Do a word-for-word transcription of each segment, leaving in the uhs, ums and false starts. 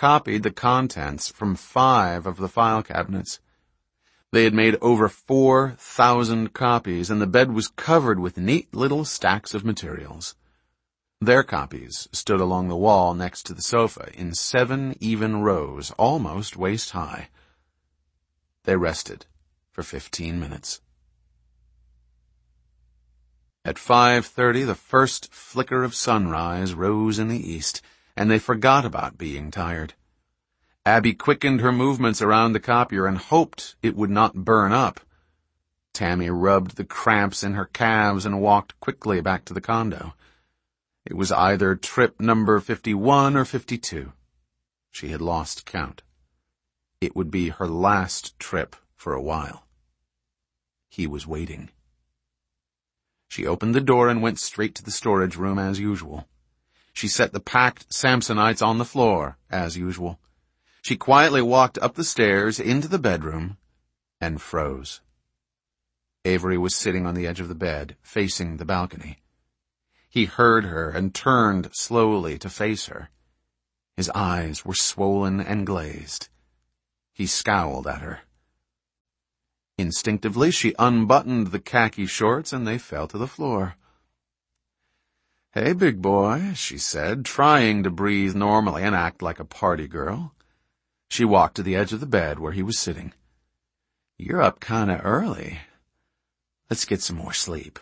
copied the contents from five of the file cabinets. They had made over four thousand copies, and the bed was covered with neat little stacks of materials. Their copies stood along the wall next to the sofa in seven even rows, almost waist-high. They rested for fifteen minutes. At five thirty, the first flicker of sunrise rose in the east, and they forgot about being tired. Abby quickened her movements around the copier and hoped it would not burn up. Tammy rubbed the cramps in her calves and walked quickly back to the condo. It was either trip number fifty-one or fifty-two. She had lost count. It would be her last trip for a while. He was waiting. She opened the door and went straight to the storage room as usual. She set the packed Samsonites on the floor as usual. She quietly walked up the stairs into the bedroom and froze. Avery was sitting on the edge of the bed, facing the balcony. He heard her and turned slowly to face her. His eyes were swollen and glazed. He scowled at her. Instinctively, she unbuttoned the khaki shorts and they fell to the floor. "Hey, big boy," she said, trying to breathe normally and act like a party girl. She walked to the edge of the bed where he was sitting. "You're up kinda early. Let's get some more sleep."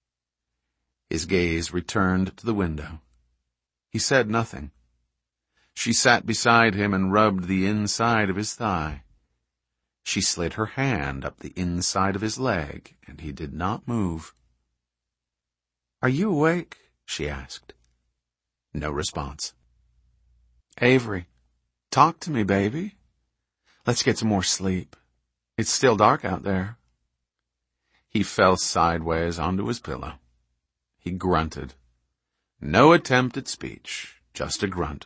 His gaze returned to the window. He said nothing. She sat beside him and rubbed the inside of his thigh. She slid her hand up the inside of his leg, and he did not move. "Are you awake?" she asked. No response. "Avery, talk to me, baby. Let's get some more sleep. It's still dark out there." He fell sideways onto his pillow. He grunted. No attempt at speech, just a grunt.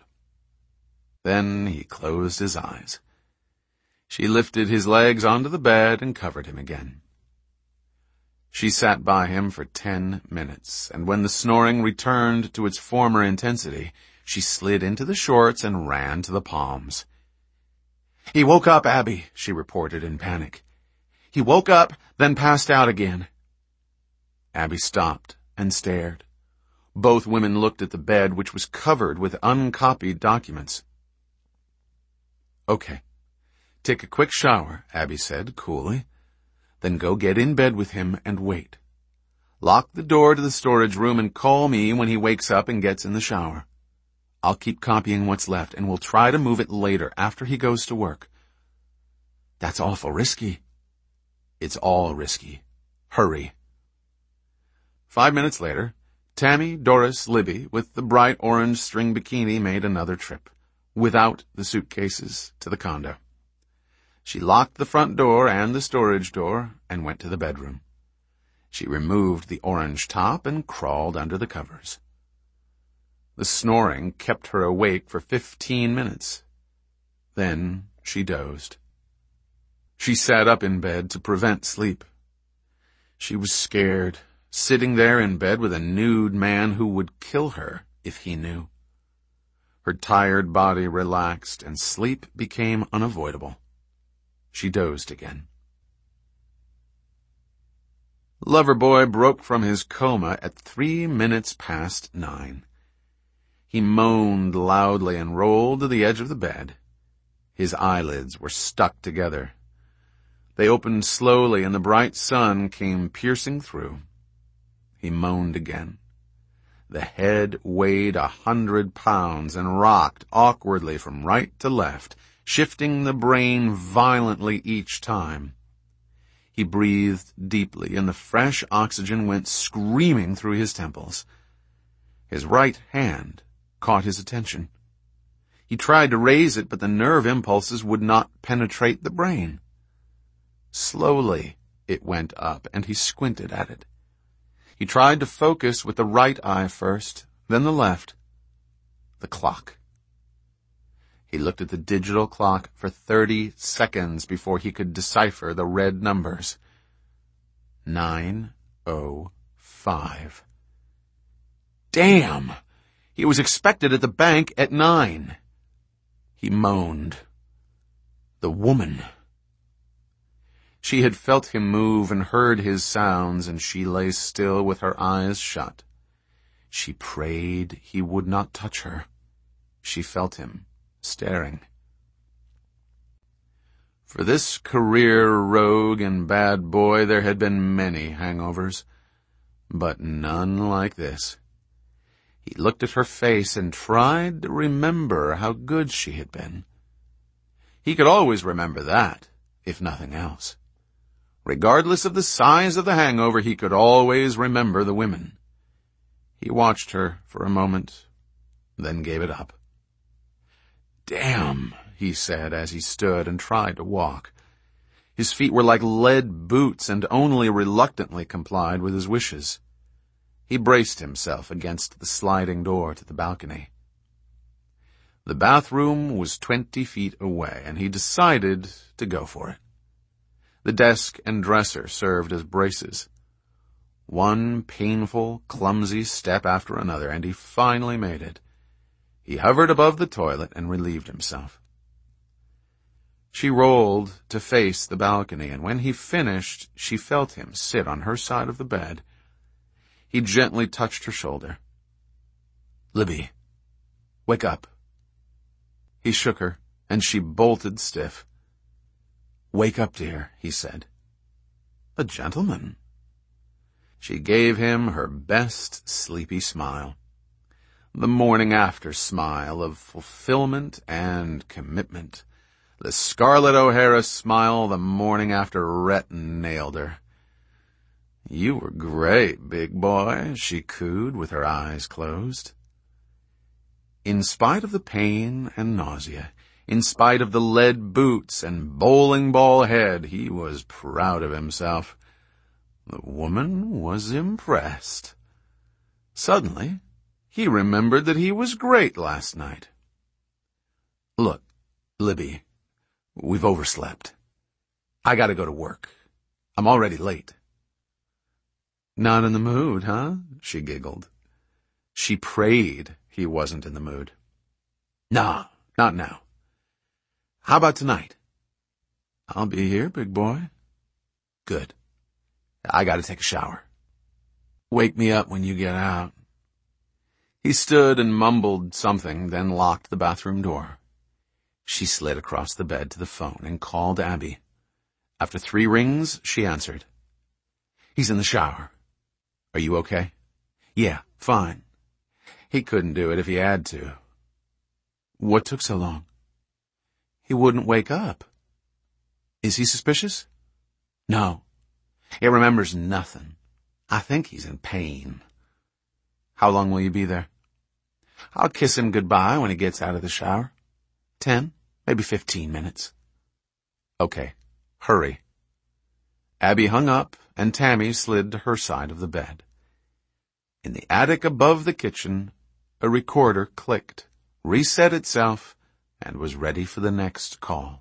Then he closed his eyes. She lifted his legs onto the bed and covered him again. She sat by him for ten minutes, and when the snoring returned to its former intensity, she slid into the shorts and ran to the palms. "He woke up, Abby," she reported in panic. "He woke up, then passed out again." Abby stopped and stared. Both women looked at the bed, which was covered with uncopied documents. "Okay. Take a quick shower," Abby said coolly. "Then go get in bed with him and wait. Lock the door to the storage room and call me when he wakes up and gets in the shower. I'll keep copying what's left, and we'll try to move it later after he goes to work." "That's awful risky." "It's all risky. Hurry." Five minutes later, Tammy, Doris, Libby, with the bright orange string bikini, made another trip, without the suitcases, to the condo. She locked the front door and the storage door and went to the bedroom. She removed the orange top and crawled under the covers. The snoring kept her awake for fifteen minutes. Then she dozed. She sat up in bed to prevent sleep. She was scared, sitting there in bed with a nude man who would kill her if he knew. Her tired body relaxed and sleep became unavoidable. She dozed again. Loverboy broke from his coma at three minutes past nine. He moaned loudly and rolled to the edge of the bed. His eyelids were stuck together. They opened slowly and the bright sun came piercing through. He moaned again. The head weighed a hundred pounds and rocked awkwardly from right to left, shifting the brain violently each time. He breathed deeply, and the fresh oxygen went screaming through his temples. His right hand caught his attention. He tried to raise it, but the nerve impulses would not penetrate the brain. Slowly it went up, and he squinted at it. He tried to focus with the right eye first, then the left. The clock. He looked at the digital clock for thirty seconds before he could decipher the red numbers. Nine oh five. Damn! He was expected at the bank at nine. He moaned. The woman. She had felt him move and heard his sounds, and she lay still with her eyes shut. She prayed he would not touch her. She felt him, staring. For this career rogue and bad boy there had been many hangovers, but none like this. He looked at her face and tried to remember how good she had been. He could always remember that, if nothing else. Regardless of the size of the hangover, he could always remember the women. He watched her for a moment, then gave it up. Damn, he said as he stood and tried to walk. His feet were like lead boots and only reluctantly complied with his wishes. He braced himself against the sliding door to the balcony. The bathroom was twenty feet away, and he decided to go for it. The desk and dresser served as braces. One painful, clumsy step after another, and he finally made it. He hovered above the toilet and relieved himself. She rolled to face the balcony, and when he finished, she felt him sit on her side of the bed. He gently touched her shoulder. Libby, wake up. He shook her, and she bolted stiff. Wake up, dear, he said. A gentleman. She gave him her best sleepy smile. The morning after smile of fulfillment and commitment. The Scarlett O'Hara smile the morning after Rhett nailed her. You were great, big boy, she cooed with her eyes closed. In spite of the pain and nausea, in spite of the lead boots and bowling ball head, he was proud of himself. The woman was impressed. Suddenly, he remembered that he was great last night. Look, Libby, we've overslept. I gotta go to work. I'm already late. Not in the mood, huh? She giggled. She prayed he wasn't in the mood. Nah, not now. How about tonight? I'll be here, big boy. Good. I gotta take a shower. Wake me up when you get out. He stood and mumbled something, then locked the bathroom door. She slid across the bed to the phone and called Abby. After three rings, she answered. He's in the shower. Are you okay? Yeah, fine. He couldn't do it if he had to. What took so long? He wouldn't wake up. Is he suspicious? No. He remembers nothing. I think he's in pain. How long will you be there? I'll kiss him goodbye when he gets out of the shower. Ten, maybe fifteen minutes. Okay, hurry. Abby hung up, and Tammy slid to her side of the bed. In the attic above the kitchen, a recorder clicked, reset itself, and was ready for the next call.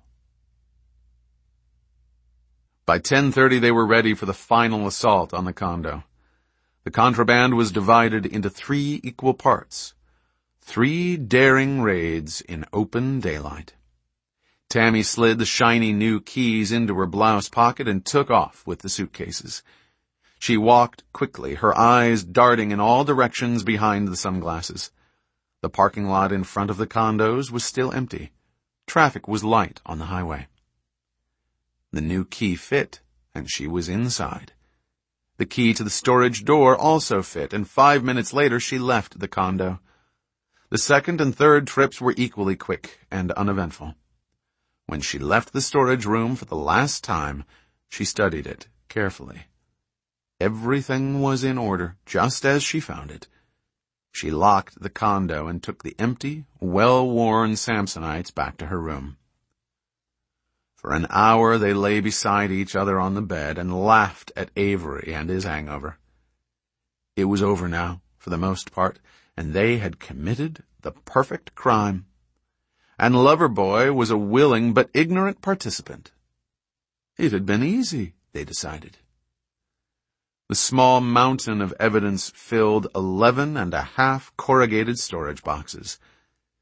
By ten thirty they were ready for the final assault on the condo. The contraband was divided into three equal parts. Three daring raids in open daylight. Tammy slid the shiny new keys into her blouse pocket and took off with the suitcases. She walked quickly, her eyes darting in all directions behind the sunglasses. The parking lot in front of the condos was still empty. Traffic was light on the highway. The new key fit, and she was inside. The key to the storage door also fit, and five minutes later she left the condo. The second and third trips were equally quick and uneventful. When she left the storage room for the last time, she studied it carefully. Everything was in order, just as she found it. She locked the condo and took the empty, well-worn Samsonites back to her room. For an hour they lay beside each other on the bed and laughed at Avery and his hangover. It was over now, for the most part, and they had committed the perfect crime. And Loverboy was a willing but ignorant participant. It had been easy, they decided. The small mountain of evidence filled eleven and a half corrugated storage boxes.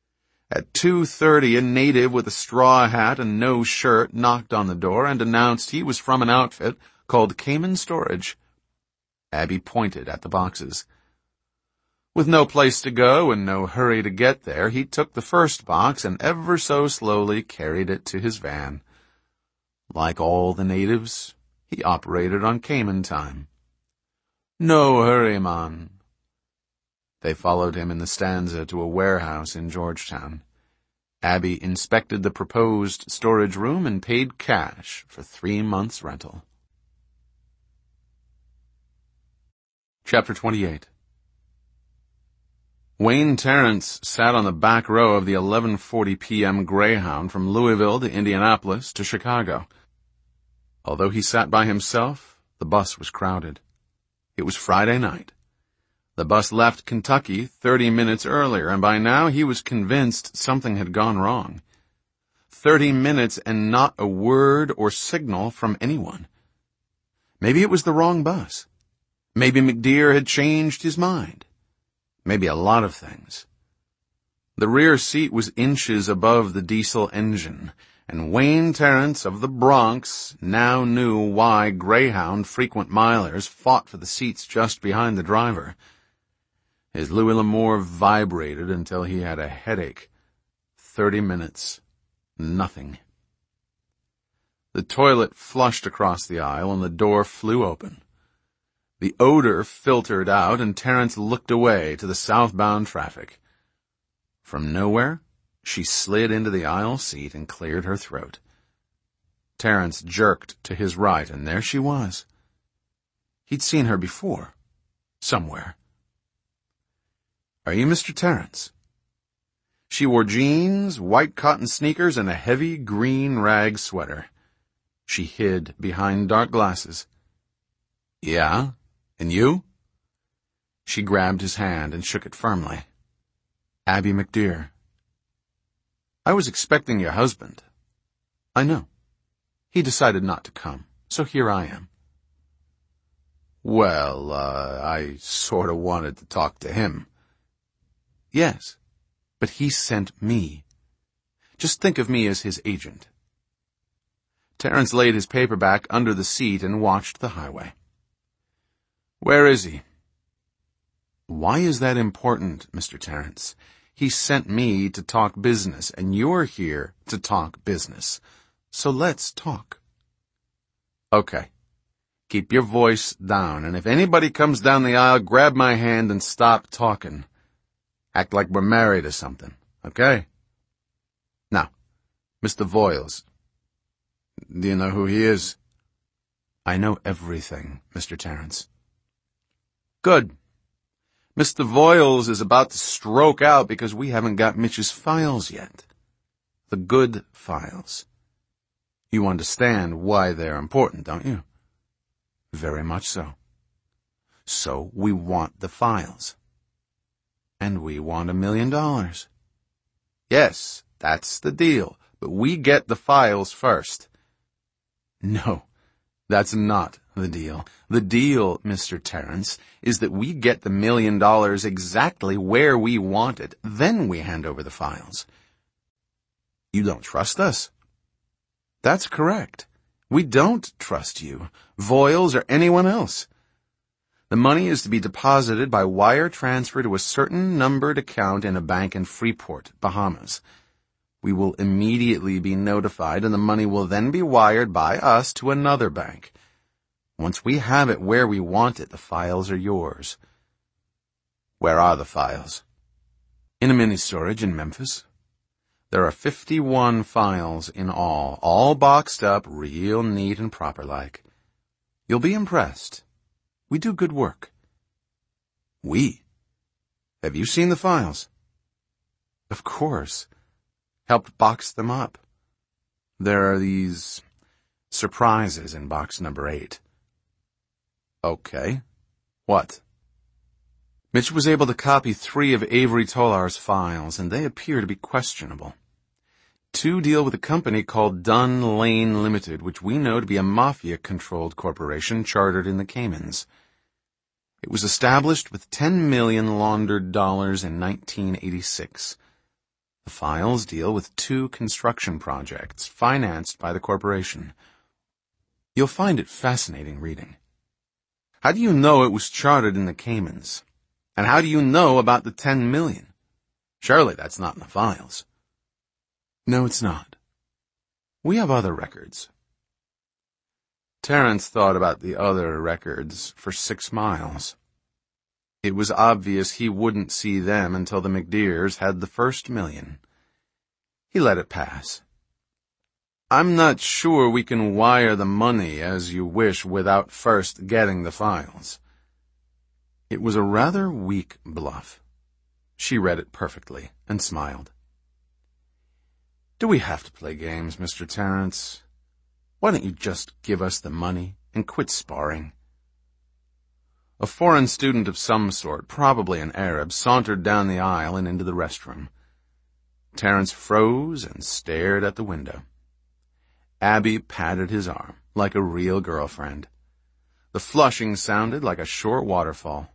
At two thirty, a native with a straw hat and no shirt knocked on the door and announced he was from an outfit called Cayman Storage. Abby pointed at the boxes. With no place to go and no hurry to get there, he took the first box and ever so slowly carried it to his van. Like all the natives, he operated on Cayman time. No hurry, man. They followed him in the stanza to a warehouse in Georgetown. Abby inspected the proposed storage room and paid cash for three months' rental. Chapter twenty-eight. Wayne Terrence sat on the back row of the eleven forty p.m. Greyhound from Louisville to Indianapolis to Chicago. Although he sat by himself, the bus was crowded. It was Friday night. The bus left Kentucky thirty minutes earlier, and by now he was convinced something had gone wrong. Thirty minutes and not a word or signal from anyone. Maybe it was the wrong bus. Maybe McDear had changed his mind. Maybe a lot of things. The rear seat was inches above the diesel engine, and Wayne Terrence of the Bronx now knew why Greyhound frequent milers fought for the seats just behind the driver. His Louis L'Amour vibrated until he had a headache. Thirty minutes. Nothing. The toilet flushed across the aisle and the door flew open. The odor filtered out and Terrence looked away to the southbound traffic. From nowhere, she slid into the aisle seat and cleared her throat. Terrence jerked to his right, and there she was. He'd seen her before. Somewhere. Are you Mister Terrence? She wore jeans, white cotton sneakers, and a heavy green rag sweater. She hid behind dark glasses. Yeah, and you? She grabbed his hand and shook it firmly. Abby McDear. I was expecting your husband. I know. He decided not to come, so here I am. Well, uh, I sort of wanted to talk to him. Yes, but he sent me. Just think of me as his agent. Terrence laid his paperback under the seat and watched the highway. Where is he? Why is that important, Mister Terrence? He sent me to talk business, and you're here to talk business. So let's talk. Okay. Keep your voice down, and if anybody comes down the aisle, grab my hand and stop talking. Act like we're married or something, okay? Now, Mister Voiles. Do you know who he is? I know everything, Mister Terrence. Good. Mister Voiles is about to stroke out because we haven't got Mitch's files yet. The good files. You understand why they're important, don't you? Very much so. So we want the files. And we want a million dollars. Yes, that's the deal, but we get the files first. No, that's not the deal. The deal, Mister Terrence, is that we get the million dollars exactly where we want it, then we hand over the files. You don't trust us? That's correct. We don't trust you, Voiles, or anyone else. The money is to be deposited by wire transfer to a certain numbered account in a bank in Freeport, Bahamas. We will immediately be notified, and the money will then be wired by us to another bank. Once we have it where we want it, the files are yours. Where are the files? In a mini-storage in Memphis. There are fifty-one files in all, all boxed up real neat and proper-like. You'll be impressed. We do good work. We? Have you seen the files? Of course. Helped box them up. There are these surprises in box number eight. Okay. What? Mitch was able to copy three of Avery Tolar's files, and they appear to be questionable. Two deal with a company called Dunn Lane Limited, which we know to be a mafia-controlled corporation chartered in the Caymans. It was established with ten million laundered dollars in nineteen eighty-six. The files deal with two construction projects financed by the corporation. You'll find it fascinating reading. How do you know it was chartered in the Caymans? And how do you know about the ten million? Surely that's not in the files. No, it's not. We have other records. Terence thought about the other records for six miles. It was obvious he wouldn't see them until the McDeers had the first million. He let it pass. I'm not sure we can wire the money as you wish without first getting the files. It was a rather weak bluff. She read it perfectly and smiled. Do we have to play games, Mister Terence? Why don't you just give us the money and quit sparring? A foreign student of some sort, probably an Arab, sauntered down the aisle and into the restroom. Terence froze and stared at the window. Abby patted his arm like a real girlfriend. The flushing sounded like a short waterfall.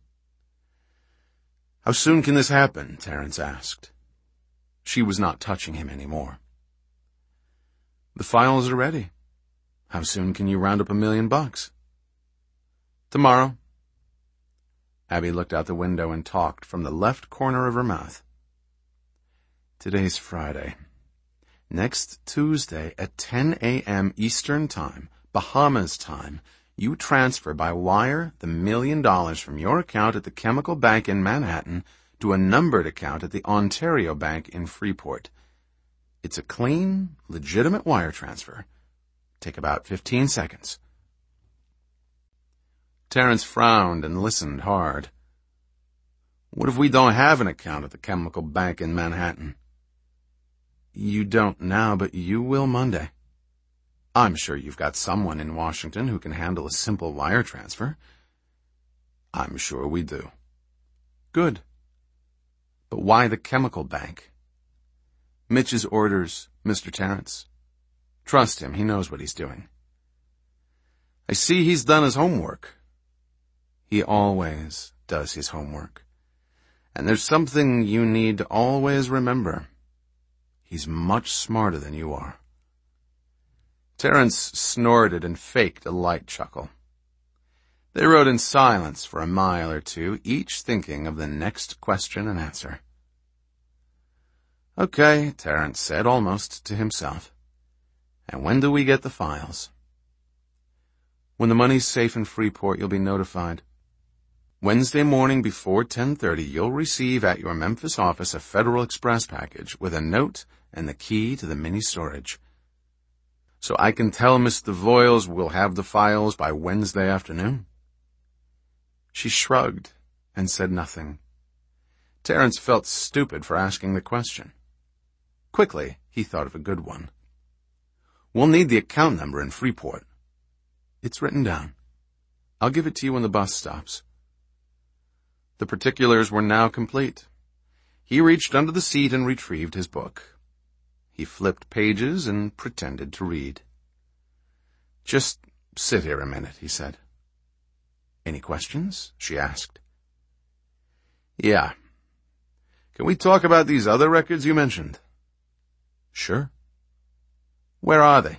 How soon can this happen? Terence asked. She was not touching him anymore. The files are ready. How soon can you round up a million bucks? Tomorrow. Abby looked out the window and talked from the left corner of her mouth. Today's Friday. Next Tuesday at ten a.m. Eastern Time, Bahamas time, you transfer by wire the million dollars from your account at the Chemical Bank in Manhattan to a numbered account at the Ontario Bank in Freeport. It's a clean, legitimate wire transfer. Take about fifteen seconds. Terence frowned and listened hard. What if we don't have an account at the Chemical Bank in Manhattan? You don't now, but you will Monday. I'm sure you've got someone in Washington who can handle a simple wire transfer. I'm sure we do. Good. But why the Chemical Bank? Mitch's orders, Mister Terence. Trust him, he knows what he's doing. I see he's done his homework. He always does his homework. And there's something you need to always remember. He's much smarter than you are. Terence snorted and faked a light chuckle. They rode in silence for a mile or two, each thinking of the next question and answer. Okay, Terence said, almost to himself. And when do we get the files? When the money's safe in Freeport, you'll be notified. Wednesday morning before ten thirty, you'll receive at your Memphis office a Federal Express package with a note and the key to the mini storage. So I can tell Mister Voiles we'll have the files by Wednesday afternoon? She shrugged and said nothing. Terence felt stupid for asking the question. Quickly, he thought of a good one. We'll need the account number in Freeport. It's written down. I'll give it to you when the bus stops. The particulars were now complete. He reached under the seat and retrieved his book. He flipped pages and pretended to read. Just sit here a minute, he said. Any questions? She asked. Yeah. Can we talk about these other records you mentioned? Sure. Where are they?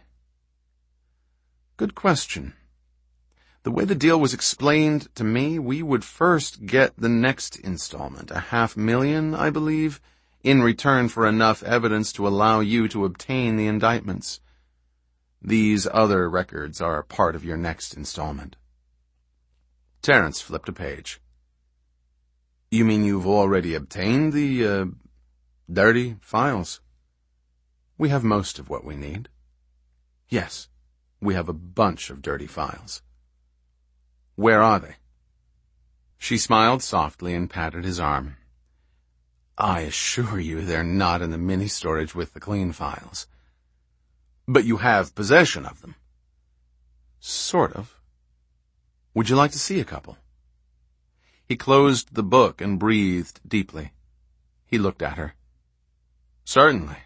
Good question. The way the deal was explained to me, we would first get the next installment, a half million, I believe, in return for enough evidence to allow you to obtain the indictments. These other records are part of your next installment. Terence flipped a page. You mean you've already obtained the, uh, dirty files? We have most of what we need. Yes, we have a bunch of dirty files. Where are they? She smiled softly and patted his arm. I assure you they're not in the mini-storage with the clean files. But you have possession of them. Sort of. Would you like to see a couple? He closed the book and breathed deeply. He looked at her. Certainly.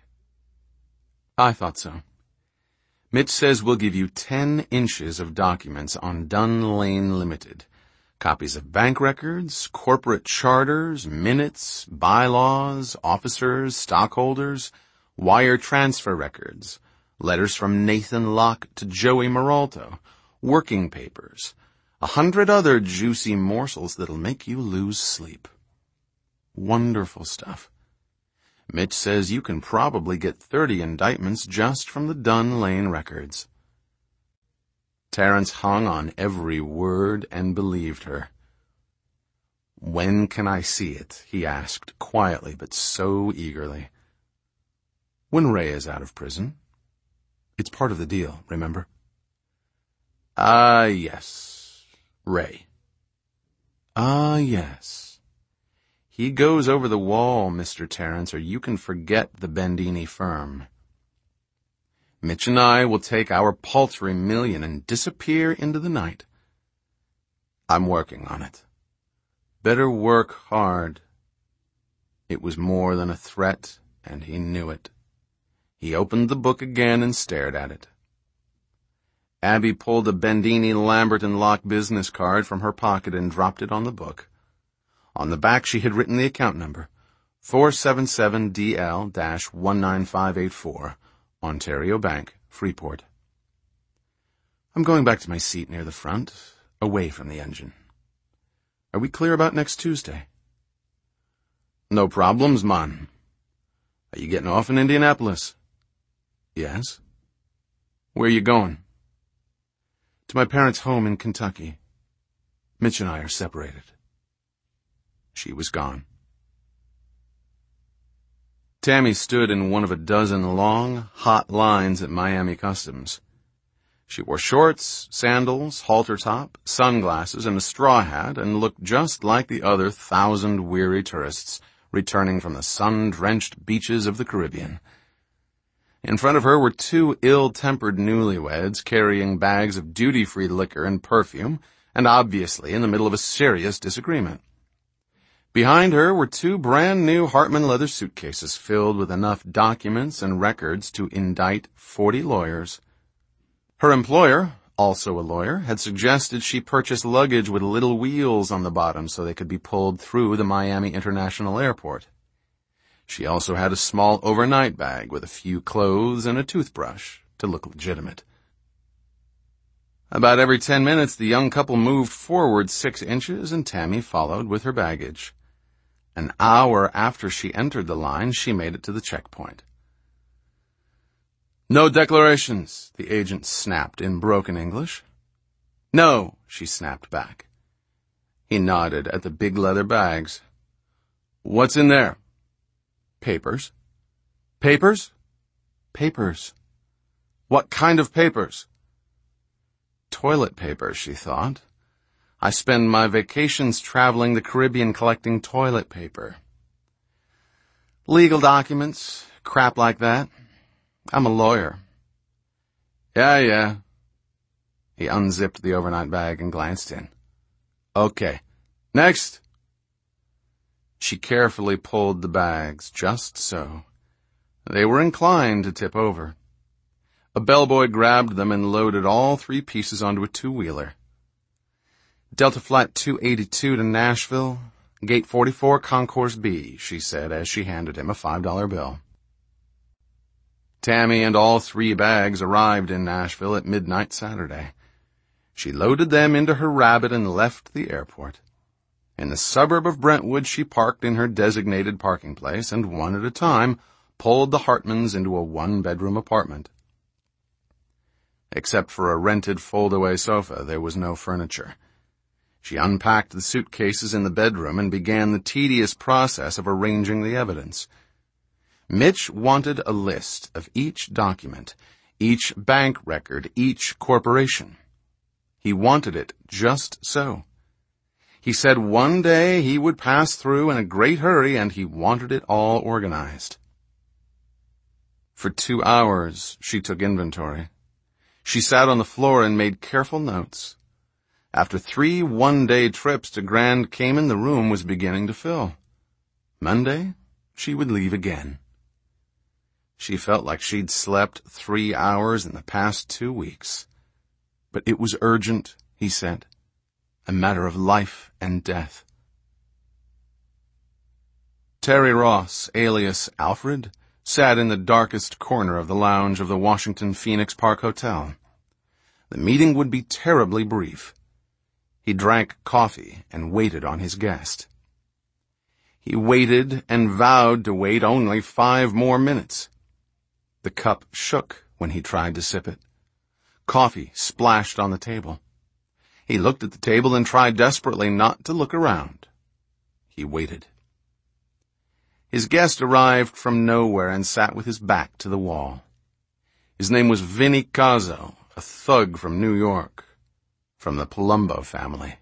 I thought so. Mitch says we'll give you ten inches of documents on Dunn Lane Limited. Copies of bank records, corporate charters, minutes, bylaws, officers, stockholders, wire transfer records, letters from Nathan Locke to Joey Maralto, working papers, a hundred other juicy morsels that'll make you lose sleep. Wonderful stuff. Mitch says you can probably get thirty indictments just from the Dunn Lane records. Terence hung on every word and believed her. "When can I see it?" he asked, quietly but so eagerly. "When Ray is out of prison. It's part of the deal, remember?" Ah, yes. Ray. Ah, yes. He goes over the wall, Mister Terence, or you can forget the Bendini firm. Mitch and I will take our paltry million and disappear into the night. I'm working on it. Better work hard. It was more than a threat, and he knew it. He opened the book again and stared at it. Abby pulled a Bendini, Lambert and Locke business card from her pocket and dropped it on the book. On the back she had written the account number, four seven seven D L one nine five eight four, Ontario Bank, Freeport. I'm going back to my seat near the front, away from the engine. Are we clear about next Tuesday? No problems, man. Are you getting off in Indianapolis? Yes. Where are you going? To my parents' home in Kentucky. Mitch and I are separated. She was gone. Tammy stood in one of a dozen long, hot lines at Miami Customs. She wore shorts, sandals, halter top, sunglasses, and a straw hat, and looked just like the other thousand weary tourists returning from the sun-drenched beaches of the Caribbean. In front of her were two ill-tempered newlyweds carrying bags of duty-free liquor and perfume, and obviously in the middle of a serious disagreement. Behind her were two brand-new Hartman leather suitcases filled with enough documents and records to indict forty lawyers. Her employer, also a lawyer, had suggested she purchase luggage with little wheels on the bottom so they could be pulled through the Miami International Airport. She also had a small overnight bag with a few clothes and a toothbrush to look legitimate. About every ten minutes, the young couple moved forward six inches and Tammy followed with her baggage. An hour after she entered the line, she made it to the checkpoint. No declarations, the agent snapped in broken English. No, she snapped back. He nodded at the big leather bags. What's in there? Papers. Papers? Papers. What kind of papers? Toilet paper, she thought. I spend my vacations traveling the Caribbean collecting toilet paper. Legal documents, crap like that. I'm a lawyer. Yeah, yeah. He unzipped the overnight bag and glanced in. Okay. Next. She carefully pulled the bags, just so. They were inclined to tip over. A bellboy grabbed them and loaded all three pieces onto a two-wheeler. Delta Flight two eighty-two to Nashville, Gate forty-four, Concourse B, she said as she handed him a five dollar bill. Tammy and all three bags arrived in Nashville at midnight Saturday. She loaded them into her Rabbit and left the airport. In the suburb of Brentwood, she parked in her designated parking place and, one at a time, pulled the Hartmans into a one-bedroom apartment. Except for a rented fold-away sofa, there was no furniture. She unpacked the suitcases in the bedroom and began the tedious process of arranging the evidence. Mitch wanted a list of each document, each bank record, each corporation. He wanted it just so. He said one day he would pass through in a great hurry, and he wanted it all organized. For two hours, she took inventory. She sat on the floor and made careful notes. After three one-day trips to Grand Cayman, the room was beginning to fill. Monday, she would leave again. She felt like she'd slept three hours in the past two weeks. But it was urgent, he said. a matter of life and death. Terry Ross, alias Alfred, sat in the darkest corner of the lounge of the Washington Phoenix Park Hotel. The meeting would be terribly brief. He drank coffee and waited on his guest. He waited and vowed to wait only five more minutes. The cup shook when he tried to sip it. Coffee splashed on the table. He looked at the table and tried desperately not to look around. He waited. His guest arrived from nowhere and sat with his back to the wall. His name was Vinny Cazzo, a thug from New York, from the Palumbo family.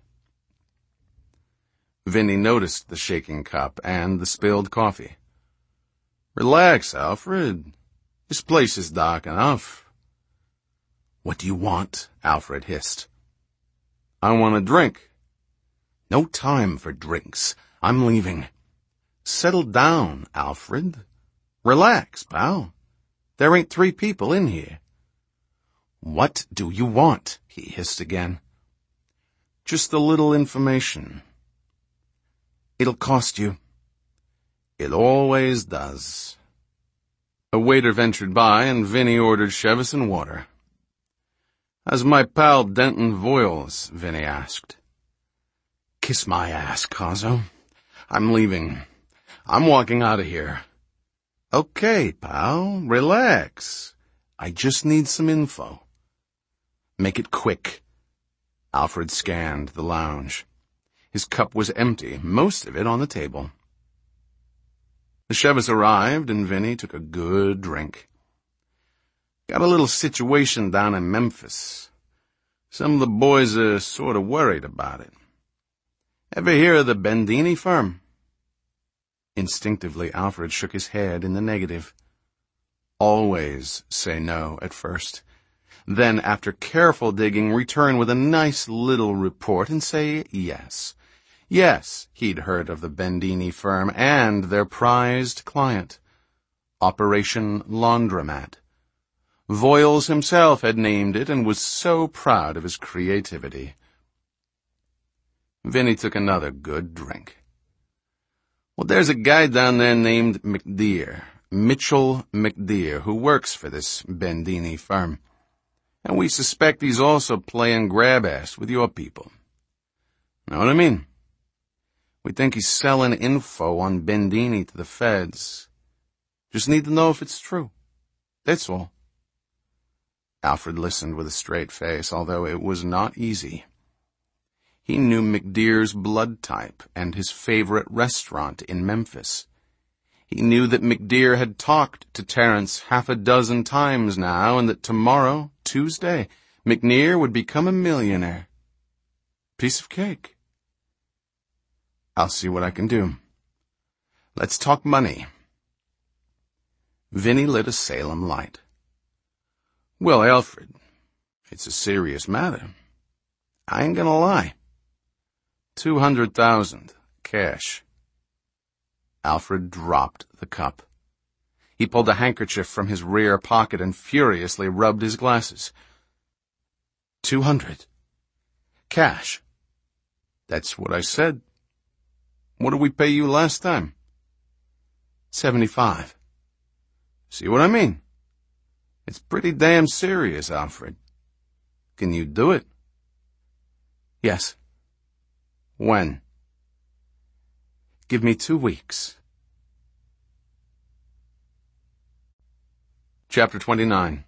Vinny noticed the shaking cup and the spilled coffee. "Relax, Alfred. This place is dark enough." "What do you want?" Alfred hissed. "I want a drink." "No time for drinks. I'm leaving." "Settle down, Alfred. Relax, pal. There ain't three people in here." "What do you want?" he hissed again. "Just a little information." "It'll cost you." "It always does." A waiter ventured by, and Vinny ordered Chevison water. "How's my pal Denton Voiles?" Vinny asked. "Kiss my ass, Cazzo. I'm leaving. I'm walking out of here." "Okay, pal, relax. I just need some info." "Make it quick." Alfred scanned the lounge. His cup was empty, most of it on the table. The Chevys arrived, and Vinny took a good drink. "Got a little situation down in Memphis. Some of the boys are sort of worried about it. Ever hear of the Bendini firm?" Instinctively, Alfred shook his head in the negative. Always say no at first. Then, after careful digging, return with a nice little report and say yes. Yes, he'd heard of the Bendini firm and their prized client, Operation Laundromat. Voiles himself had named it and was so proud of his creativity. Vinny took another good drink. "Well, there's a guy down there named McDear, Mitchell McDear, who works for this Bendini firm. And we suspect he's also playing grab-ass with your people. Know what I mean? We think he's selling info on Bendini to the feds. Just need to know if it's true. That's all." Alfred listened with a straight face, although it was not easy. He knew McDear's blood type and his favorite restaurant in Memphis. He knew that McDear had talked to Terrence half a dozen times now, and that tomorrow, Tuesday, McNear would become a millionaire. Piece of cake. "I'll see what I can do. Let's talk money." Vinny lit a Salem light. "Well, Alfred, it's a serious matter. I ain't gonna lie. Two hundred thousand, cash." Alfred dropped the cup. He pulled a handkerchief from his rear pocket and furiously rubbed his glasses. Two hundred. Cash. "That's what I said. What did we pay you last time?" Seventy-five. "See what I mean? It's pretty damn serious, Alfred. Can you do it?" "Yes." "When?" "Give me two weeks." Chapter twenty-nine.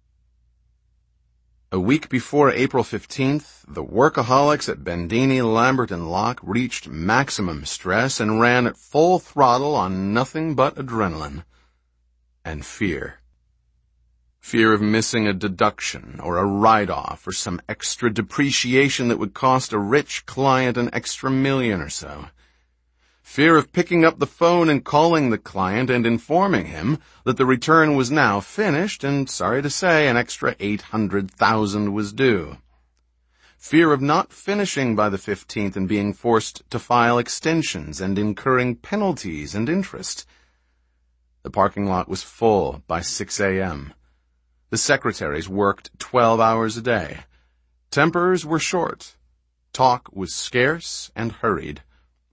A week before April fifteenth, the workaholics at Bendini, Lambert, and Locke reached maximum stress and ran at full throttle on nothing but adrenaline and fear. Fear of missing a deduction or a write-off or some extra depreciation that would cost a rich client an extra million or so. Fear of picking up the phone and calling the client and informing him that the return was now finished and, sorry to say, an extra eight hundred thousand dollars was due. Fear of not finishing by the fifteenth and being forced to file extensions and incurring penalties and interest. The parking lot was full by six a.m. The secretaries worked twelve hours a day. Tempers were short. Talk was scarce and hurried.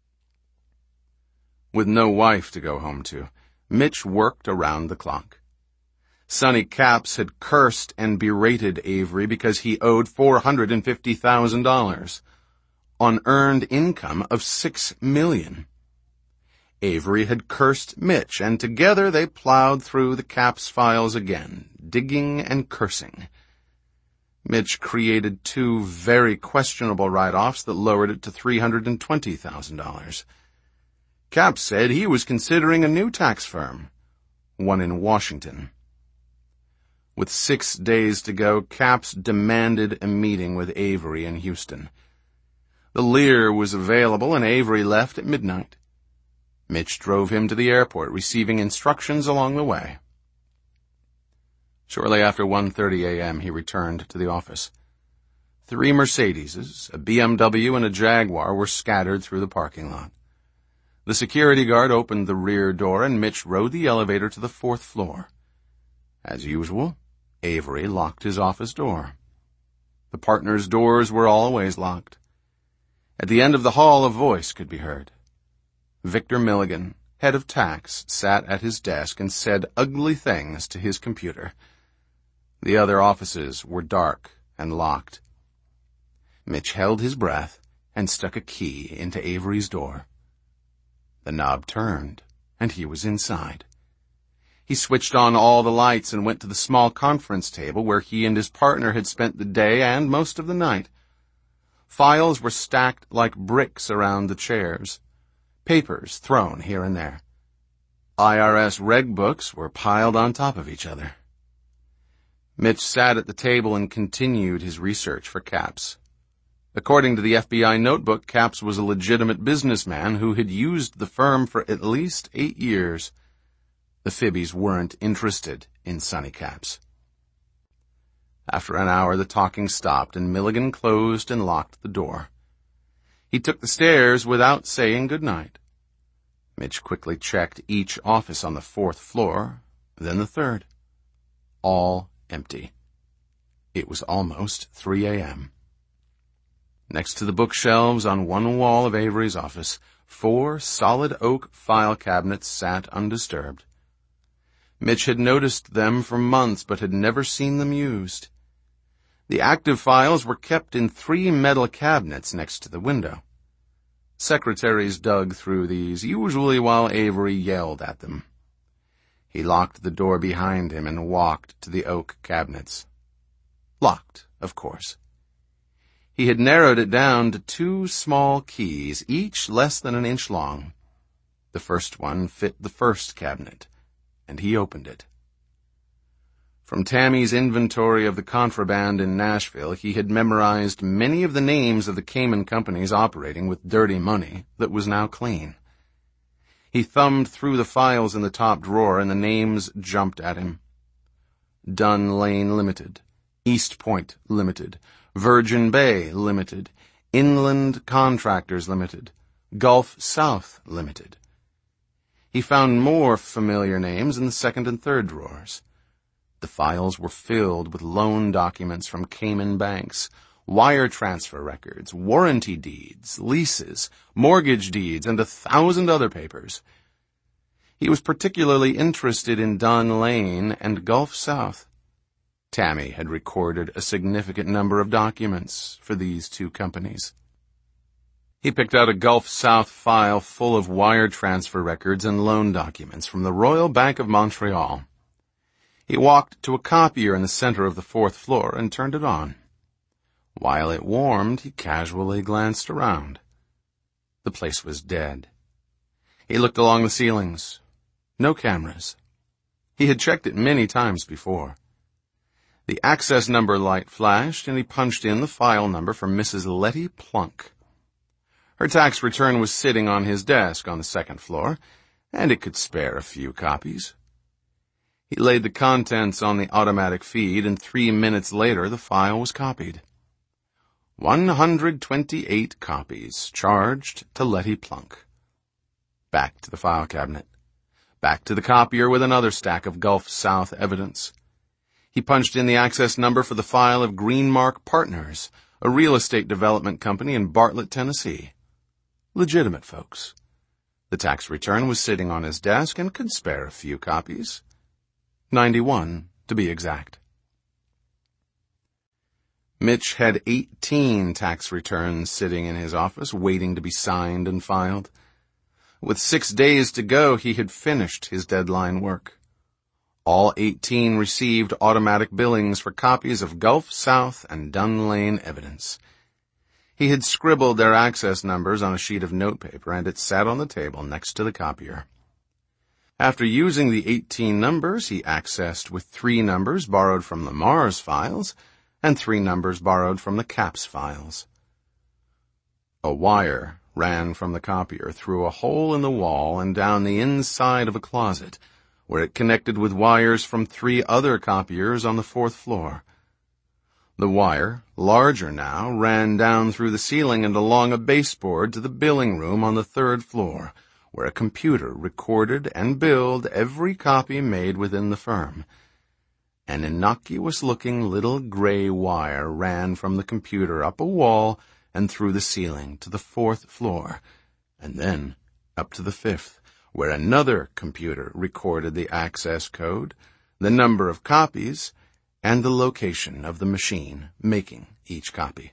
With no wife to go home to, Mitch worked around the clock. Sonny Capps had cursed and berated Avery because he owed four hundred fifty thousand dollars on earned income of six million dollars. Avery had cursed Mitch, and together they plowed through the Capps files again, digging and cursing. Mitch created two very questionable write-offs that lowered it to three hundred twenty thousand dollars. Capps said he was considering a new tax firm, one in Washington. With six days to go, Capps demanded a meeting with Avery in Houston. The Lear was available, and Avery left at midnight. Mitch drove him to the airport, receiving instructions along the way. Shortly after one thirty a.m., he returned to the office. Three Mercedeses, a B M W, and a Jaguar were scattered through the parking lot. The security guard opened the rear door, and Mitch rode the elevator to the fourth floor. As usual, Avery locked his office door. The partners' doors were always locked. At the end of the hall, a voice could be heard. Victor Milligan, head of tax, sat at his desk and said ugly things to his computer. The other offices were dark and locked. Mitch held his breath and stuck a key into Avery's door. The knob turned, and he was inside. He switched on all the lights and went to the small conference table where he and his partner had spent the day and most of the night. Files were stacked like bricks around the chairs, papers thrown here and there. I R S reg books were piled on top of each other. Mitch sat at the table and continued his research for Capps. According to the F B I notebook, Capps was a legitimate businessman who had used the firm for at least eight years. The Fibbies weren't interested in Sonny Capps. After an hour, the talking stopped, and Milligan closed and locked the door. He took the stairs without saying good night. Mitch quickly checked each office on the fourth floor, then the third. All empty. It was almost three a.m. Next to the bookshelves on one wall of Avery's office, four solid oak file cabinets sat undisturbed. Mitch had noticed them for months but had never seen them used. The active files were kept in three metal cabinets next to the window. Secretaries dug through these, usually while Avery yelled at them. He locked the door behind him and walked to the oak cabinets. Locked, of course. He had narrowed it down to two small keys, each less than an inch long. The first one fit the first cabinet, and he opened it. From Tammy's inventory of the contraband in Nashville, he had memorized many of the names of the Cayman companies operating with dirty money that was now clean. He thumbed through the files in the top drawer, and the names jumped at him. Dunn Lane Limited, East Point Limited, Virgin Bay Limited, Inland Contractors Limited, Gulf South Limited. He found more familiar names in the second and third drawers. The files were filled with loan documents from Cayman banks, wire transfer records, warranty deeds, leases, mortgage deeds, and a thousand other papers. He was particularly interested in Dunn Lane and Gulf South. Tammy had recorded a significant number of documents for these two companies. He picked out a Gulf South file full of wire transfer records and loan documents from the Royal Bank of Montreal. He walked to a copier in the center of the fourth floor and turned it on. While it warmed, he casually glanced around. The place was dead. He looked along the ceilings. No cameras. He had checked it many times before. The access number light flashed, and he punched in the file number for Missus Letty Plunk. Her tax return was sitting on his desk on the second floor, and it could spare a few copies. He laid the contents on the automatic feed, and three minutes later the file was copied. One hundred twenty-eight copies, charged to Letty Plunk. Back to the file cabinet. Back to the copier with another stack of Gulf South evidence. He punched in the access number for the file of Greenmark Partners, a real estate development company in Bartlett, Tennessee. Legitimate folks. The tax return was sitting on his desk and could spare a few copies. Ninety-one, to be exact. Mitch had eighteen tax returns sitting in his office, waiting to be signed and filed. With six days to go, he had finished his deadline work. All eighteen received automatic billings for copies of Gulf South and Dunn Lane evidence. He had scribbled their access numbers on a sheet of notepaper, and it sat on the table next to the copier. After using the eighteen numbers, he accessed with three numbers borrowed from Lamar's files and three numbers borrowed from the Capps files. A wire ran from the copier through a hole in the wall and down the inside of a closet, where it connected with wires from three other copiers on the fourth floor. The wire, larger now, ran down through the ceiling and along a baseboard to the billing room on the third floor, where a computer recorded and billed every copy made within the firm. An innocuous-looking little gray wire ran from the computer up a wall and through the ceiling to the fourth floor, and then up to the fifth, where another computer recorded the access code, the number of copies, and the location of the machine making each copy.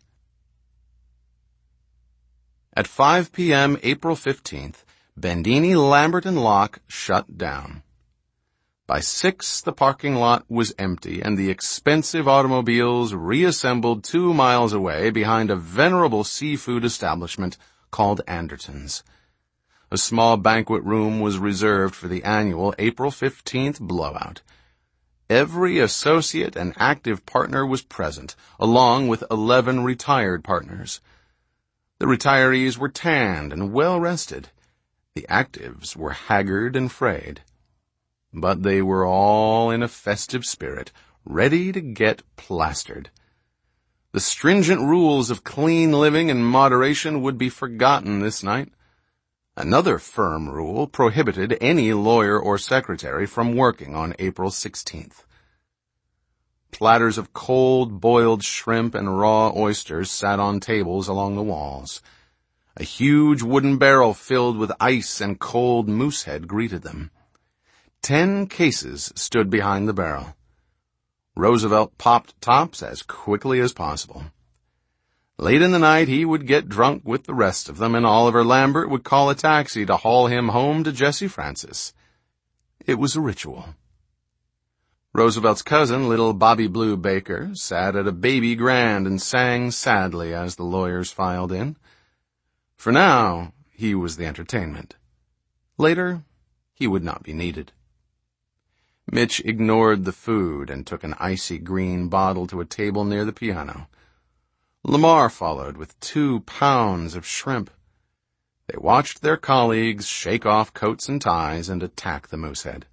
At five p.m. April fifteenth, Bandini, Lambert, and Locke shut down. By six, the parking lot was empty, and the expensive automobiles reassembled two miles away behind a venerable seafood establishment called Anderton's. A small banquet room was reserved for the annual April fifteenth blowout. Every associate and active partner was present, along with eleven retired partners. The retirees were tanned and well-rested. The actives were haggard and frayed. But they were all in a festive spirit, ready to get plastered. The stringent rules of clean living and moderation would be forgotten this night. Another firm rule prohibited any lawyer or secretary from working on April sixteenth. Platters of cold, boiled shrimp and raw oysters sat on tables along the walls. A huge wooden barrel filled with ice and cold moosehead greeted them. Ten cases stood behind the barrel. Roosevelt popped tops as quickly as possible. Late in the night, he would get drunk with the rest of them, and Oliver Lambert would call a taxi to haul him home to Jessie Francis. It was a ritual. Roosevelt's cousin, little Bobby Blue Baker, sat at a baby grand and sang sadly as the lawyers filed in. For now, he was the entertainment. Later, he would not be needed. Mitch ignored the food and took an icy green bottle to a table near the piano. Lamar followed with two pounds of shrimp. They watched their colleagues shake off coats and ties and attack the moosehead.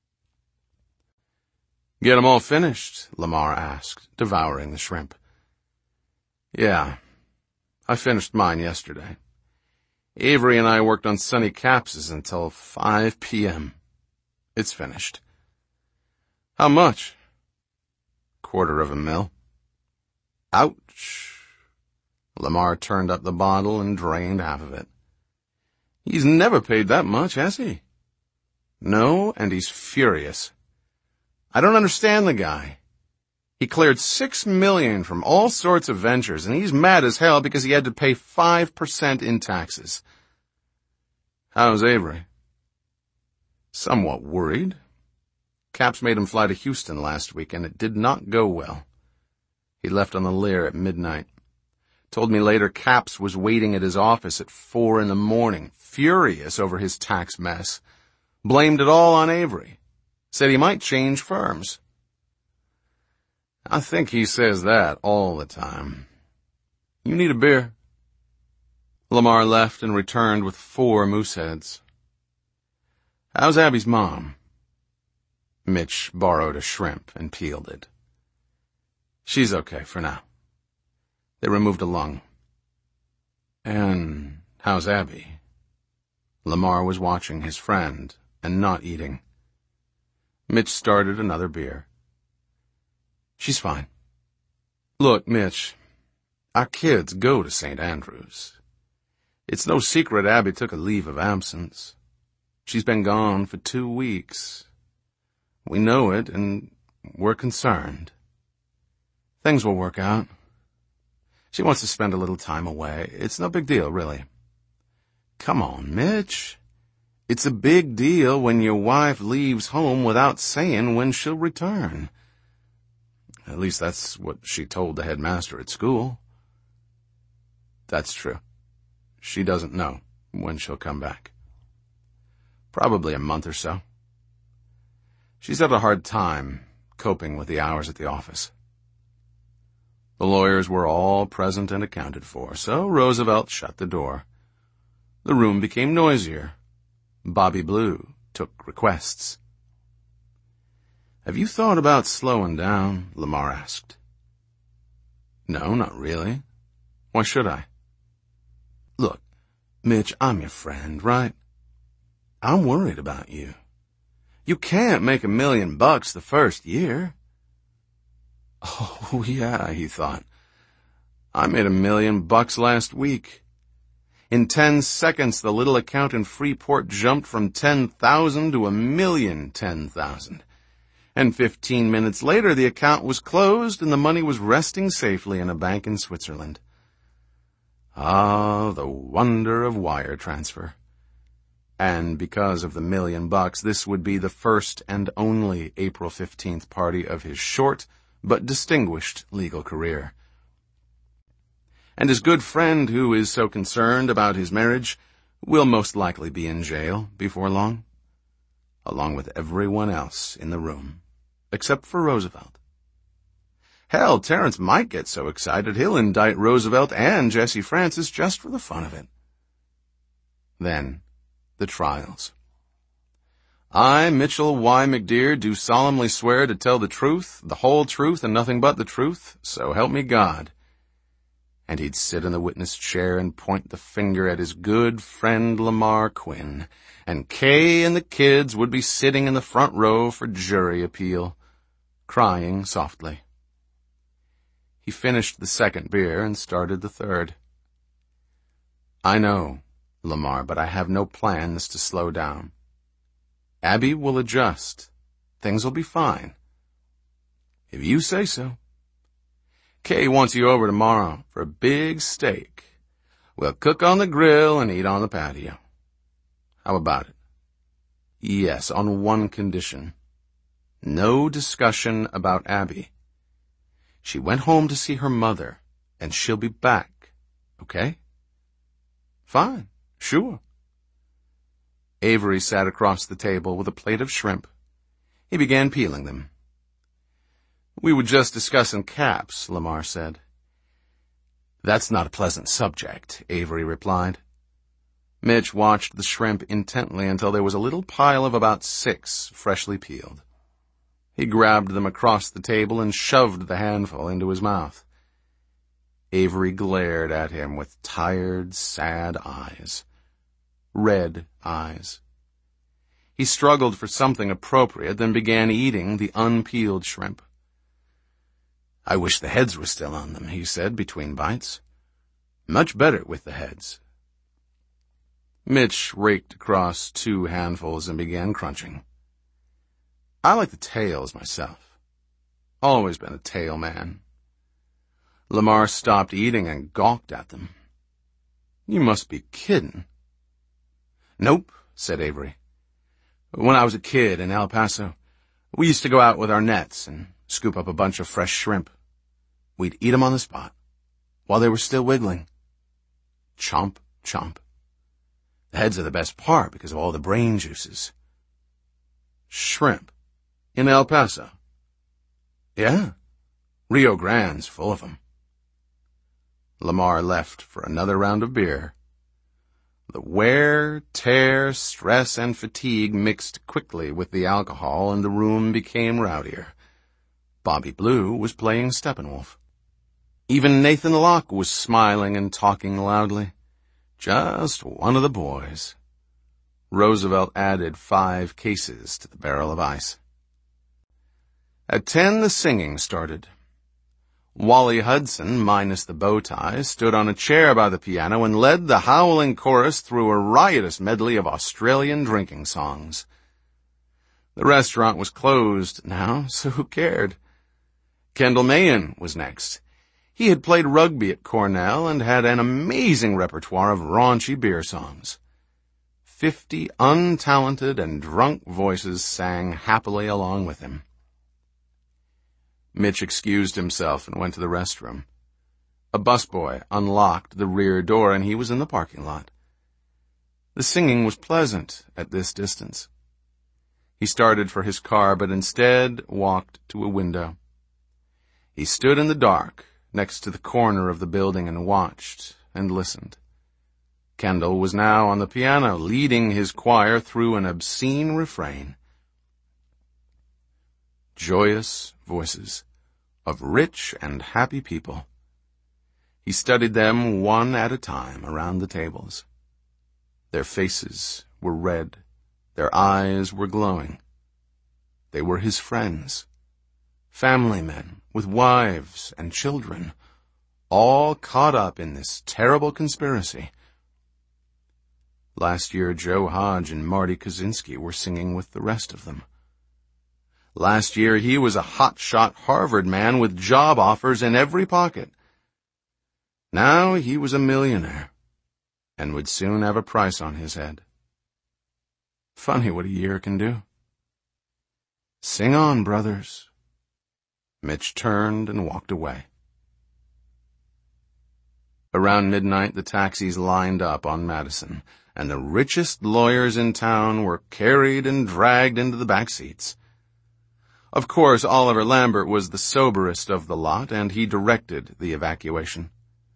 "Get 'em all finished?" Lamar asked, devouring the shrimp. "Yeah, I finished mine yesterday. Avery and I worked on Sonny Capps's until five p.m. It's finished." "How much?" "Quarter of a mil." "Ouch." Lamar turned up the bottle and drained half of it. "He's never paid that much, has he?" "No, and he's furious. I don't understand the guy. He cleared six million from all sorts of ventures, and he's mad as hell because he had to pay five percent in taxes." "How's Avery?" "Somewhat worried. Capps made him fly to Houston last week, and it did not go well. He left on the Lear at midnight. Told me later Capps was waiting at his office at four in the morning, furious over his tax mess. Blamed it all on Avery. Said he might change firms." "I think he says that all the time. You need a beer?" Lamar left and returned with four mooseheads. "How's Abby's mom?" Mitch borrowed a shrimp and peeled it. "She's okay for now." They removed a lung. "And how's Abby?" Lamar was watching his friend and not eating. Mitch started another beer. "She's fine. Look, Mitch, Our kids go to Saint Andrews. It's no secret Abby took a leave of absence. She's been gone for two weeks. We know it, and we're concerned. Things will work out. She wants to spend a little time away. It's no big deal, really. Come on, Mitch. It's a big deal when your wife leaves home without saying when she'll return. At least that's what she told the headmaster at school. That's true. She doesn't know when she'll come back. Probably a month or so. She's had a hard time coping with the hours at the office. The lawyers were all present and accounted for, so Roosevelt shut the door. The room became noisier. Bobby Blue took requests. "Have you thought about slowing down?" Lamar asked. "No, not really. Why should I?" "Look, Mitch, I'm your friend, right? I'm worried about you. You can't make a million bucks the first year." Oh, yeah, he thought. I made a million bucks last week. In ten seconds, the little account in Freeport jumped from ten thousand to a million ten thousand. And fifteen minutes later, the account was closed and the money was resting safely in a bank in Switzerland. Ah, the wonder of wire transfer. And because of the million bucks, this would be the first and only April fifteenth party of his short but distinguished legal career. And his good friend, who is so concerned about his marriage, will most likely be in jail before long, along with everyone else in the room, except for Roosevelt. Hell, Terrence might get so excited he'll indict Roosevelt and Jesse Francis just for the fun of it. Then, the trials. "I, Mitchell Y. McDear, do solemnly swear to tell the truth, the whole truth, and nothing but the truth, so help me God." And he'd sit in the witness chair and point the finger at his good friend Lamar Quinn, and Kay and the kids would be sitting in the front row for jury appeal, crying softly. He finished the second beer and started the third. "I know, Lamar, but I have no plans to slow down. Abby will adjust. Things will be fine. If you say so. Kay wants you over tomorrow for a big steak. We'll cook on the grill and eat on the patio. How about it?" "Yes, on one condition. No discussion about Abby. She went home to see her mother, and she'll be back. Okay?" "Fine, sure." Avery sat across the table with a plate of shrimp. He began peeling them. "We were just discussing caps," Lamar said. "That's not a pleasant subject," Avery replied. Mitch watched the shrimp intently until there was a little pile of about six freshly peeled. He grabbed them across the table and shoved the handful into his mouth. Avery glared at him with tired, sad eyes. Red eyes. He struggled for something appropriate, then began eating the unpeeled shrimp. "I wish the heads were still on them," he said between bites. "Much better with the heads." Mitch raked across two handfuls and began crunching. "I like the tails myself. Always been a tail man." Lamar stopped eating and gawked at them. "You must be kidding." "Nope," said Avery. "When I was a kid in El Paso, we used to go out with our nets and scoop up a bunch of fresh shrimp. We'd eat 'em on the spot, while they were still wiggling. Chomp, chomp. The heads are the best part because of all the brain juices." "Shrimp? In El Paso?" "Yeah. Rio Grande's full of 'em." Lamar left for another round of beer. The wear, tear, stress, and fatigue mixed quickly with the alcohol, and the room became rowdier. Bobby Blue was playing Steppenwolf. Even Nathan Locke was smiling and talking loudly. Just one of the boys. Roosevelt added five cases to the barrel of ice. At ten, the singing started. Wally Hudson, minus the bow tie, stood on a chair by the piano and led the howling chorus through a riotous medley of Australian drinking songs. The restaurant was closed now, so who cared? Kendall Mahan was next. He had played rugby at Cornell and had an amazing repertoire of raunchy beer songs. Fifty untalented and drunk voices sang happily along with him. Mitch excused himself and went to the restroom. A busboy unlocked the rear door and he was in the parking lot. The singing was pleasant at this distance. He started for his car, but instead walked to a window. He stood in the dark next to the corner of the building and watched and listened. Kendall was now on the piano, leading his choir through an obscene refrain. Joyous voices of rich and happy people. He studied them one at a time around the tables. Their faces were red. Their eyes were glowing. They were his friends, family men with wives and children, all caught up in this terrible conspiracy. Last year, Joe Hodge and Marty Kaczynski were singing with the rest of them. Last year, he was a hotshot Harvard man with job offers in every pocket. Now he was a millionaire and would soon have a price on his head. Funny what a year can do. Sing on, brothers. Mitch turned and walked away. Around midnight, the taxis lined up on Madison, and the richest lawyers in town were carried and dragged into the back seats. Of course, Oliver Lambert was the soberest of the lot, and he directed the evacuation.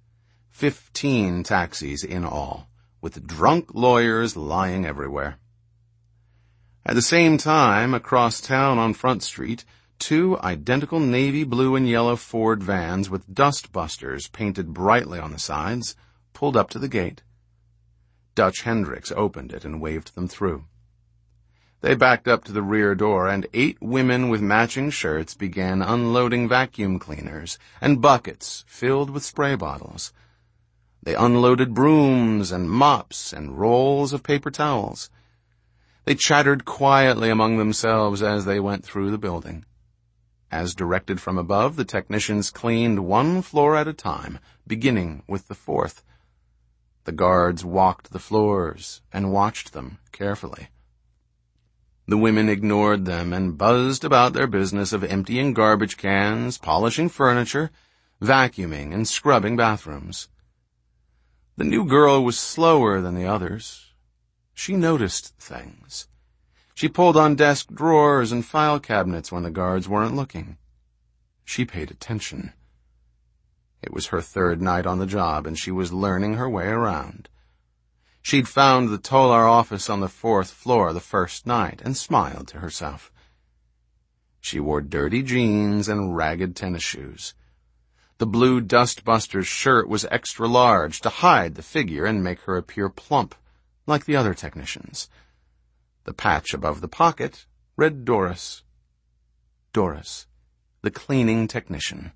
Fifteen taxis in all, with drunk lawyers lying everywhere. At the same time, across town on Front Street, two identical navy blue and yellow Ford vans with dustbusters painted brightly on the sides pulled up to the gate. Dutch Hendricks opened it and waved them through. They backed up to the rear door, and eight women with matching shirts began unloading vacuum cleaners and buckets filled with spray bottles. They unloaded brooms and mops and rolls of paper towels. They chattered quietly among themselves as they went through the building. As directed from above, the technicians cleaned one floor at a time, beginning with the fourth. The guards walked the floors and watched them carefully. The women ignored them and buzzed about their business of emptying garbage cans, polishing furniture, vacuuming, and scrubbing bathrooms. The new girl was slower than the others. She noticed things. She pulled on desk drawers and file cabinets when the guards weren't looking. She paid attention. It was her third night on the job, and she was learning her way around. She'd found the Tolar office on the fourth floor the first night and smiled to herself. She wore dirty jeans and ragged tennis shoes. The blue Dustbusters shirt was extra large to hide the figure and make her appear plump, like the other technicians. The patch above the pocket read Doris. Doris, the cleaning technician.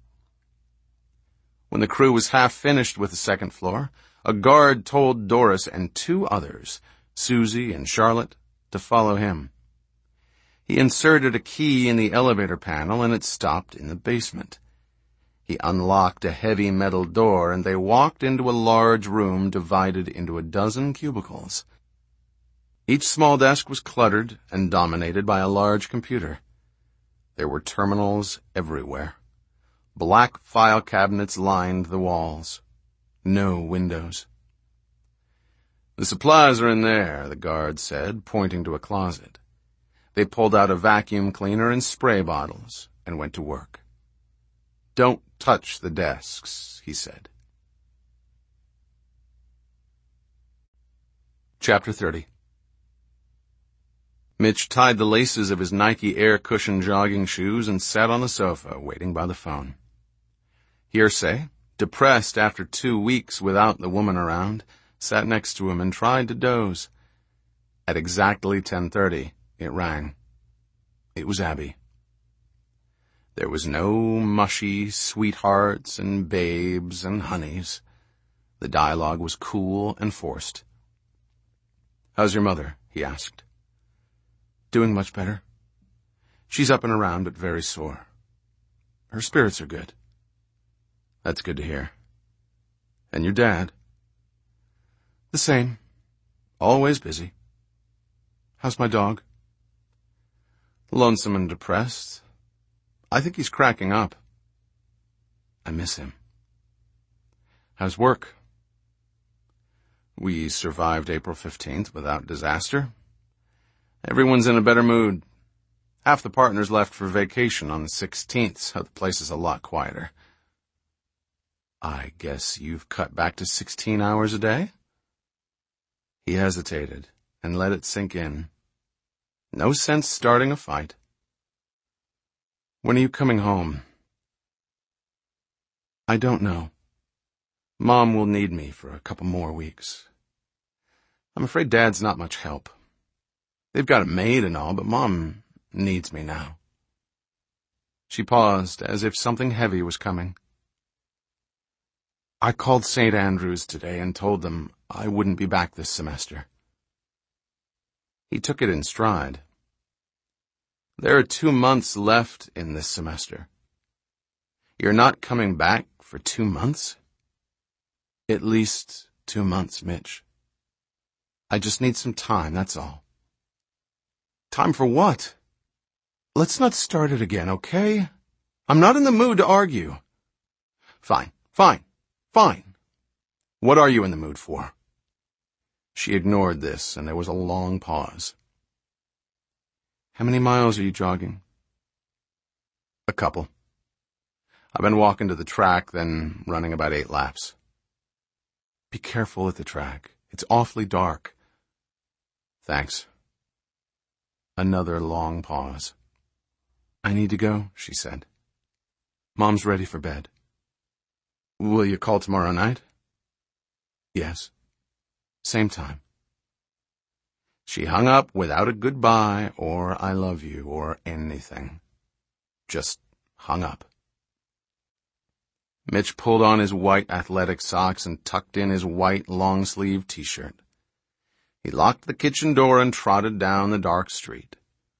When the crew was half finished with the second floor, a guard told Doris and two others, Susie and Charlotte, to follow him. He inserted a key in the elevator panel and it stopped in the basement. He unlocked a heavy metal door and they walked into a large room divided into a dozen cubicles. Each small desk was cluttered and dominated by a large computer. There were terminals everywhere. Black file cabinets lined the walls. No windows. "The supplies are in there," the guard said, pointing to a closet. They pulled out a vacuum cleaner and spray bottles and went to work. "Don't touch the desks," he said. Chapter thirty. Mitch tied the laces of his Nike Air Cushion jogging shoes and sat on the sofa, waiting by the phone. Hearsay, depressed after two weeks without the woman around, sat next to him and tried to doze. At exactly ten thirty, it rang. It was Abby. There was no mushy sweethearts and babes and honeys. The dialogue was cool and forced. "How's your mother?" he asked. "Doing much better. She's up and around, but very sore. Her spirits are good." "That's good to hear. And your dad?" "The same. Always busy. How's my dog?" "Lonesome and depressed. I think he's cracking up." "I miss him." "How's work?" "We survived April fifteenth without disaster. Everyone's in a better mood. Half the partners left for vacation on the sixteenth, so the place is a lot quieter." "I guess you've cut back to sixteen hours a day?" He hesitated and let it sink in. No sense starting a fight. "When are you coming home?" "I don't know. Mom will need me for a couple more weeks. I'm afraid Dad's not much help. They've got a maid and all, but Mom needs me now." She paused, as if something heavy was coming. "I called Saint Andrews today and told them I wouldn't be back this semester." He took it in stride. "There are two months left in this semester. You're not coming back for two months?" "At least two months, Mitch. I just need some time, that's all." "Time for what? Let's not start it again, okay? I'm not in the mood to argue." "Fine, fine, fine. What are you in the mood for?" She ignored this, and there was a long pause. "How many miles are you jogging?" "A couple. I've been walking to the track, then running about eight laps." "Be careful at the track. It's awfully dark." "Thanks." Another long pause. "I need to go," she said. "Mom's ready for bed." "Will you call tomorrow night?" "Yes. Same time." She hung up without a goodbye or I love you or anything. Just hung up. Mitch pulled on his white athletic socks and tucked in his white long-sleeved t-shirt. He locked the kitchen door and trotted down the dark street.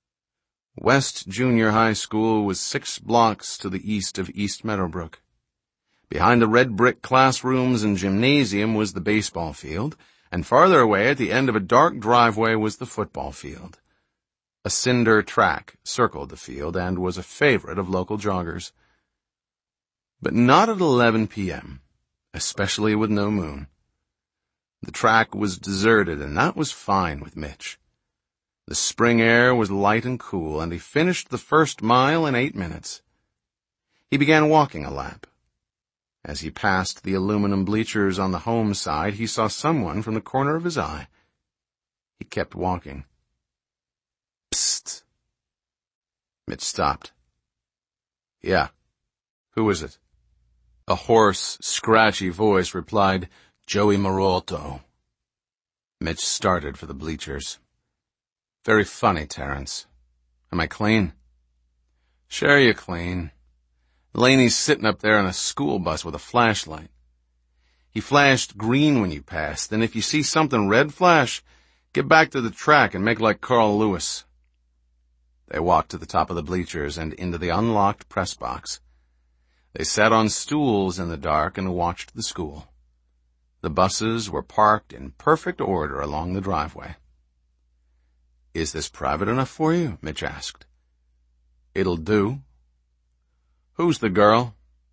West Junior High School was six blocks to the east of East Meadowbrook. Behind the red brick classrooms and gymnasium was the baseball field, and farther away at the end of a dark driveway was the football field. A cinder track circled the field and was a favorite of local joggers. But not at eleven p.m., especially with no moon. The track was deserted, and that was fine with Mitch. The spring air was light and cool, and he finished the first mile in eight minutes. He began walking a lap. As he passed the aluminum bleachers on the home side, he saw someone from the corner of his eye. He kept walking. "Psst." Mitch stopped. "Yeah. Who is it?" A hoarse, scratchy voice replied, "Joey Marolto." Mitch started for the bleachers. "Very funny, Terrence. Am I clean?" "Sure you're clean. Laney's sitting up there on a school bus with a flashlight. He flashed green when you passed, and if you see something red flash, get back to the track and make like Carl Lewis." They walked to the top of the bleachers and into the unlocked press box. They sat on stools in the dark and watched the school. The buses were parked in perfect order along the driveway. "Is this private enough for you?" Mitch asked. "It'll do." "Who's the girl?"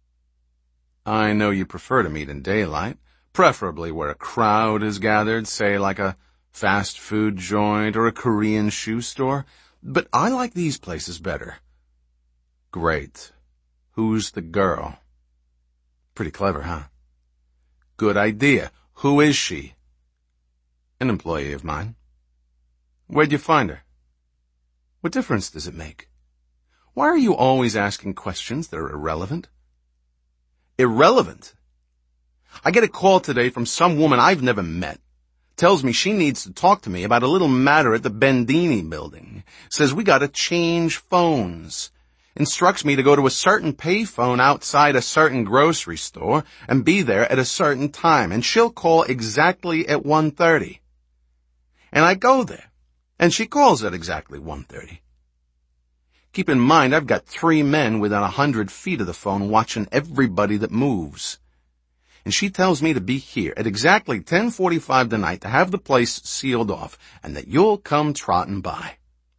"I know you prefer to meet in daylight, preferably where a crowd is gathered, say like a fast food joint or a Korean shoe store, but I like these places better." "Great. Who's the girl?" "Pretty clever, huh?" "Good idea. Who is she?" "An employee of mine." "Where'd you find her?" "What difference does it make? Why are you always asking questions that are irrelevant?" "Irrelevant? I get a call today from some woman I've never met. Tells me she needs to talk to me about a little matter at the Bendini building. Says we gotta change phones. instructs me to go to a certain payphone outside a certain grocery store and be there at a certain time, and she'll call exactly at one thirty. And I go there, and she calls at exactly one thirty. Keep in mind, I've got three men within a hundred feet of the phone watching everybody that moves. And she tells me to be here at exactly ten forty-five tonight to have the place sealed off, and that you'll come trotting by.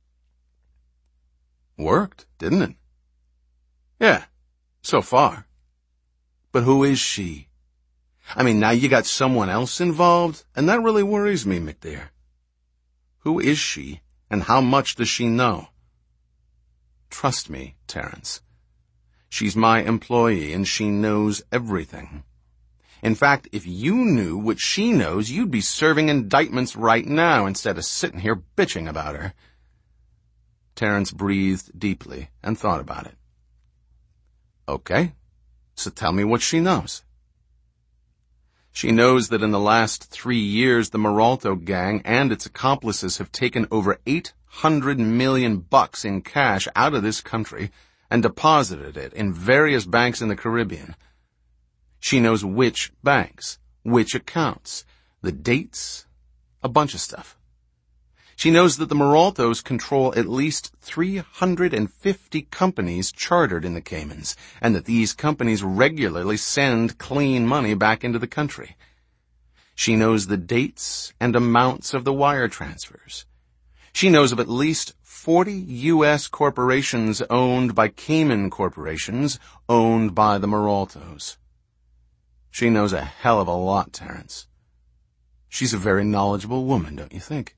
Worked, didn't it? Yeah, so far. But who is she? I mean, now you got someone else involved, and that really worries me, McDear. Who is she, and how much does she know? Trust me, Terence. She's my employee, and she knows everything. In fact, if you knew what she knows, you'd be serving indictments right now instead of sitting here bitching about her. Terence breathed deeply and thought about it. Okay, so tell me what she knows. She knows that in the last three years, the Maralto gang and its accomplices have taken over eight hundred million bucks in cash out of this country and deposited it in various banks in the Caribbean. She knows which banks, which accounts, the dates, a bunch of stuff. She knows that the Maraltos control at least three hundred fifty companies chartered in the Caymans, and that these companies regularly send clean money back into the country. She knows the dates and amounts of the wire transfers. She knows of at least forty U S corporations owned by Cayman corporations owned by the Maraltos. She knows a hell of a lot, Terence. She's a very knowledgeable woman, don't you think?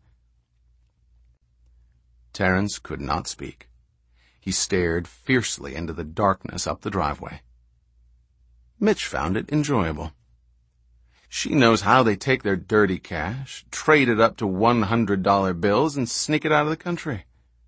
Terence could not speak. He stared fiercely into the darkness up the driveway. Mitch found it enjoyable. She knows how they take their dirty cash, trade it up to one hundred dollar bills, and sneak it out of the country.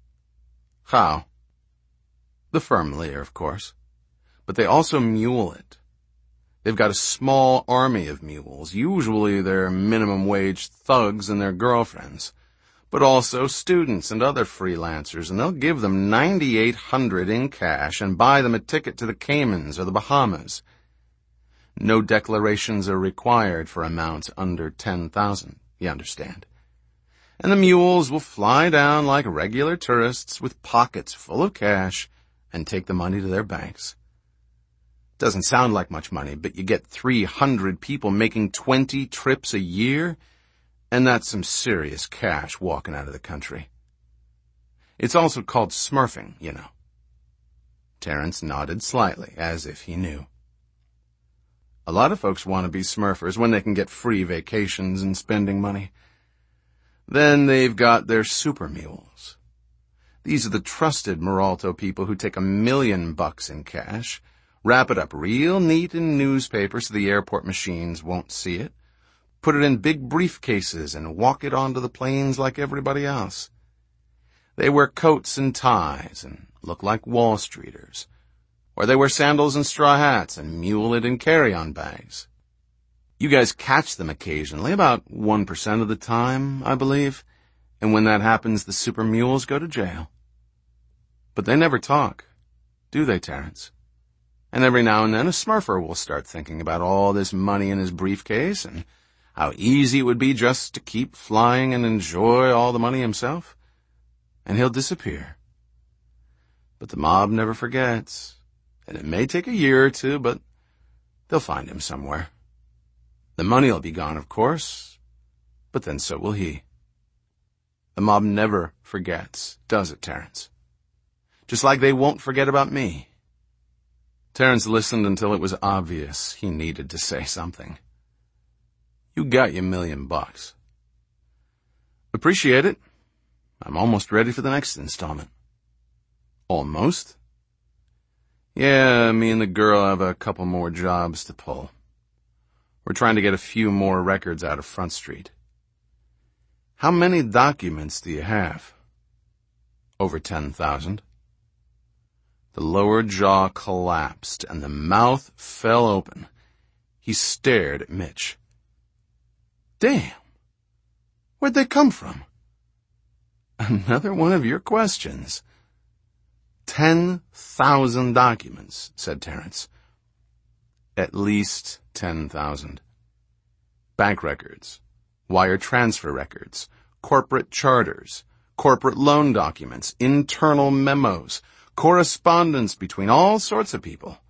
How? The firm Lear, of course. But they also mule it. They've got a small army of mules. Usually they're minimum wage thugs and their girlfriends, but also students and other freelancers, and they'll give them ninety-eight hundred dollars in cash and buy them a ticket to the Caymans or the Bahamas. No declarations are required for amounts under ten thousand dollars, you understand. And the mules will fly down like regular tourists with pockets full of cash and take the money to their banks. Doesn't sound like much money, but you get three hundred people making twenty trips a year, and that's some serious cash walking out of the country. It's also called smurfing, you know. Terence nodded slightly, as if he knew. A lot of folks want to be smurfers when they can get free vacations and spending money. Then they've got their super mules. These are the trusted Maralto people who take a million bucks in cash, wrap it up real neat in newspaper so the airport machines won't see it, put it in big briefcases and walk it onto the planes like everybody else. They wear coats and ties and look like Wall Streeters, or they wear sandals and straw hats and mule it in carry-on bags. You guys catch them occasionally, about one percent of the time, I believe, and when that happens, the super mules go to jail. But they never talk, do they, Terence? And every now and then a smurfer will start thinking about all this money in his briefcase and how easy it would be just to keep flying and enjoy all the money himself. And he'll disappear. But the mob never forgets. And it may take a year or two, but they'll find him somewhere. The money will be gone, of course, but then so will he. The mob never forgets, does it, Terence? Just like they won't forget about me. Terence listened until it was obvious he needed to say something. You got your million bucks. Appreciate it. I'm almost ready for the next installment. Almost? Yeah, me and the girl have a couple more jobs to pull. We're trying to get a few more records out of Front Street. How many documents do you have? Over ten thousand. The lower jaw collapsed and the mouth fell open. He stared at Mitch. Damn. Where'd they come from? Another one of your questions. Ten thousand documents, said Terence. At least ten thousand. Bank records, wire transfer records, corporate charters, corporate loan documents, internal memos, correspondence between all sorts of people.